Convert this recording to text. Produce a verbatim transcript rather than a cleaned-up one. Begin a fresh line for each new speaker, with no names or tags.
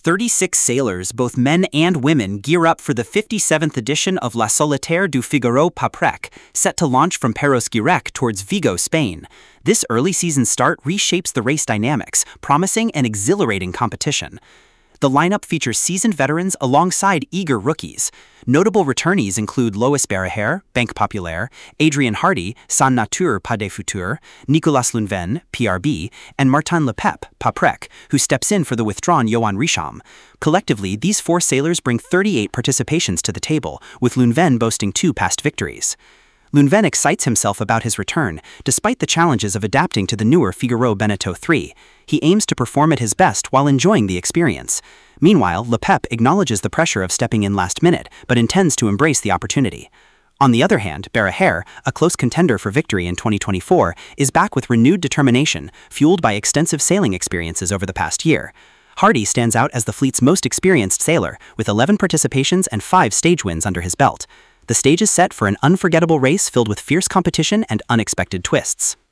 thirty-six sailors, both men and women, gear up for the fifty-seventh edition of La Solitaire du Figaro Paprec, set to launch from Paros-Guirec towards Vigo, Spain. This early season start reshapes the race dynamics, promising an exhilarating competition. The lineup features seasoned veterans alongside eager rookies. Notable returnees include Lois Beraher, Banque Populaire, Adrian Hardy, Sans Nature Pas de Futur, Nicolas Lunven, P R B, and Martin Lepep, Paprec, who steps in for the withdrawn Johan Richam. Collectively, these four sailors bring thirty-eight participations to the table, with Lunven boasting two past victories. Lunven excites himself about his return, despite the challenges of adapting to the newer Figaro Beneteau three. He aims to perform at his best while enjoying the experience. Meanwhile, Lepep acknowledges the pressure of stepping in last minute, but intends to embrace the opportunity. On the other hand, Beraher, a close contender for victory in twenty twenty-four, is back with renewed determination, fueled by extensive sailing experiences over the past year. Hardy stands out as the fleet's most experienced sailor, with eleven participations and five stage wins under his belt. The stage is set for an unforgettable race filled with fierce competition and unexpected twists.